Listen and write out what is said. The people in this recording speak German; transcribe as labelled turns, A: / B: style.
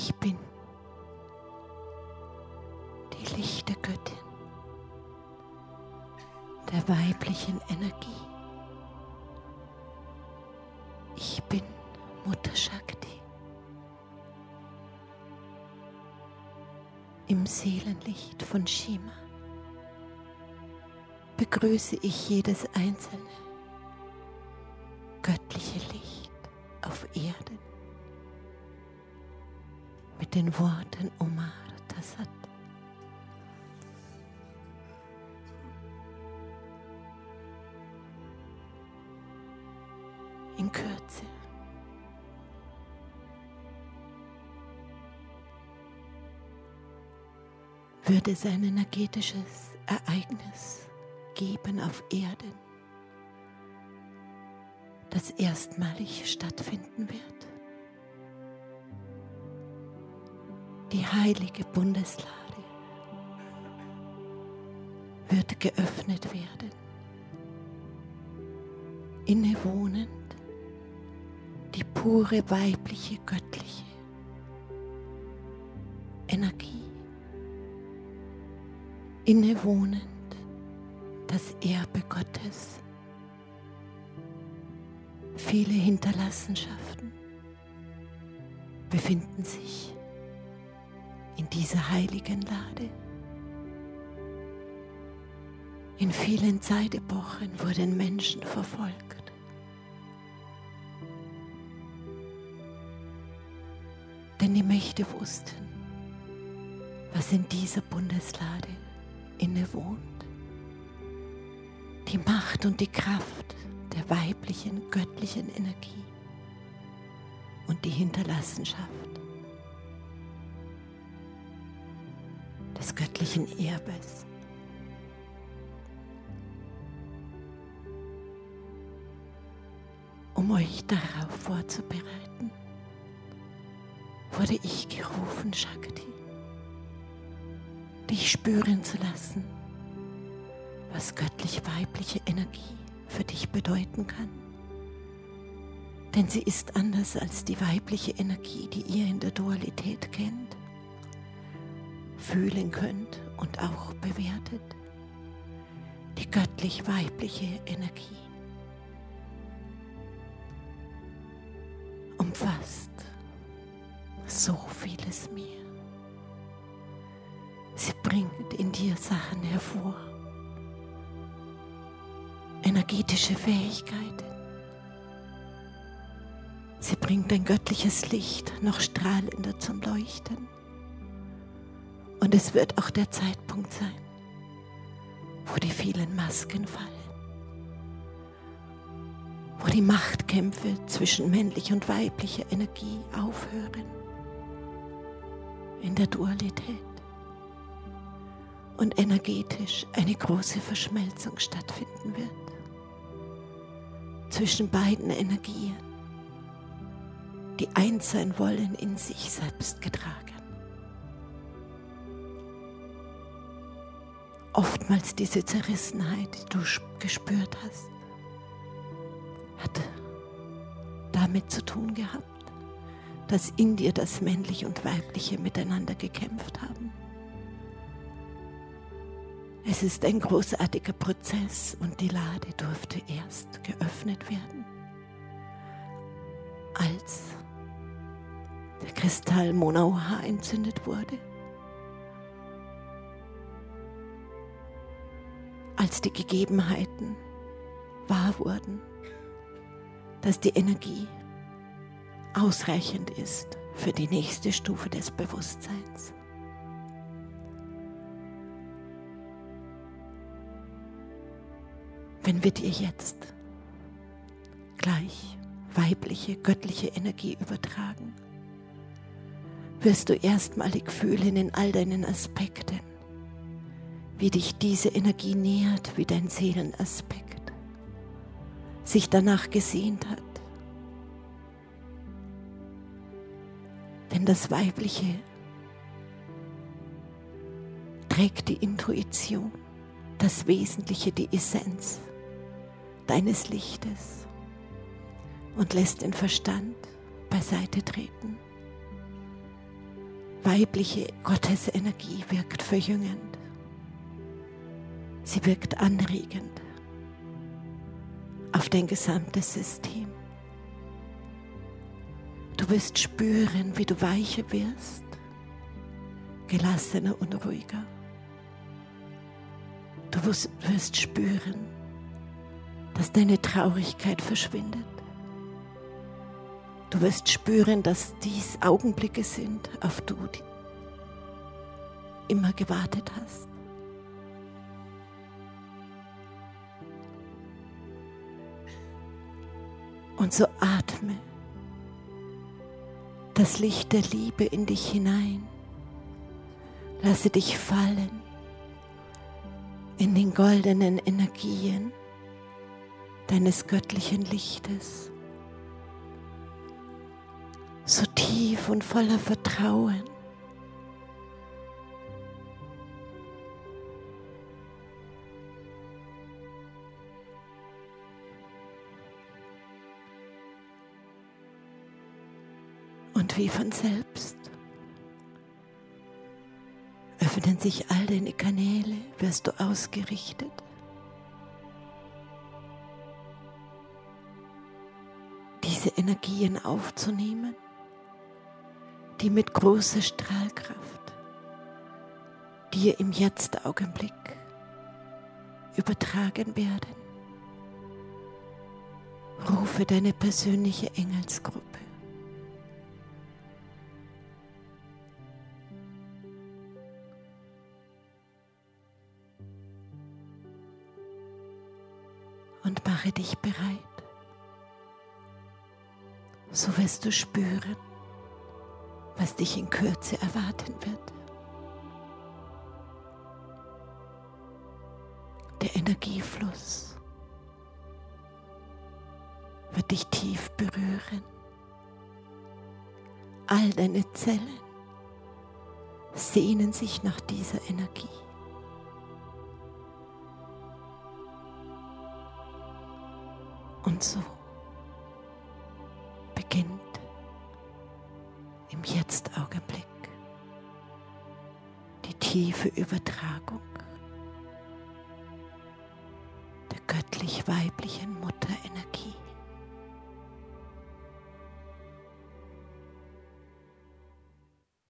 A: Ich bin die Lichtergöttin der weiblichen Energie. Ich bin Mutter Shakti. Im Seelenlicht von Shima begrüße ich jedes einzelne göttliche Licht auf Erden mit den Worten Omar Tassat. In Kürze würde es ein energetisches Ereignis geben auf Erden, das erstmalig stattfinden wird. Die heilige Bundeslade wird geöffnet werden. Innewohnend die pure weibliche, göttliche Energie. Innewohnend das Erbe Gottes. Viele Hinterlassenschaften befinden sich in dieser heiligen Lade. In vielen Zeitepochen wurden Menschen verfolgt. Denn die Mächte wussten, was in dieser Bundeslade innewohnt. Die Macht und die Kraft der weiblichen, göttlichen Energie und die Hinterlassenschaft des göttlichen Erbes. Um euch darauf vorzubereiten, wurde ich gerufen, Shakti, dich spüren zu lassen, was göttlich-weibliche Energie für dich bedeuten kann. Denn sie ist anders als die weibliche Energie, die ihr in der Dualität kennt, fühlen könnt und auch bewertet. Die göttlich-weibliche Energie umfasst so vieles mehr. Sie bringt in dir Sachen hervor, energetische Fähigkeiten. Sie bringt ein göttliches Licht noch strahlender zum Leuchten. Und es wird auch der Zeitpunkt sein, wo die vielen Masken fallen, wo die Machtkämpfe zwischen männlicher und weiblicher Energie aufhören, in der Dualität, und energetisch eine große Verschmelzung stattfinden wird zwischen beiden Energien, die eins sein wollen, in sich selbst getragen. Oftmals diese Zerrissenheit, die du gespürt hast, hat damit zu tun gehabt, dass in dir das Männliche und Weibliche miteinander gekämpft haben. Es ist ein großartiger Prozess und die Lade durfte erst geöffnet werden, als der Kristall Monauha entzündet wurde, als die Gegebenheiten wahr wurden, dass die Energie ausreichend ist für die nächste Stufe des Bewusstseins. Wenn wir dir jetzt gleich weibliche, göttliche Energie übertragen, wirst du erstmalig fühlen in all deinen Aspekten, wie dich diese Energie nährt, wie dein Seelenaspekt sich danach gesehnt hat. Denn das Weibliche trägt die Intuition, das Wesentliche, die Essenz deines Lichtes und lässt den Verstand beiseite treten. weibliche Gottesenergie wirkt verjüngend. Sie wirkt anregend auf dein gesamtes System. Du wirst spüren, wie du weicher wirst, gelassener und ruhiger. Du wirst spüren, dass deine Traurigkeit verschwindet. Du wirst spüren, dass dies Augenblicke sind, auf die du immer gewartet hast. Und so atme das Licht der Liebe in dich hinein. Lasse dich fallen in den goldenen Energien deines göttlichen Lichtes. So tief und voller Vertrauen. Und wie von selbst öffnen sich all deine Kanäle, wirst du ausgerichtet. Diese Energien aufzunehmen, die mit großer Strahlkraft dir im Jetzt-Augenblick übertragen werden. Rufe deine persönliche Engelsgruppe. Und mache dich bereit. So wirst du spüren, was dich in Kürze erwarten wird. Der Energiefluss wird dich tief berühren. All deine Zellen sehnen sich nach dieser Energie. Und so beginnt im Jetzt-Augenblick die tiefe Übertragung der göttlich-weiblichen Mutter.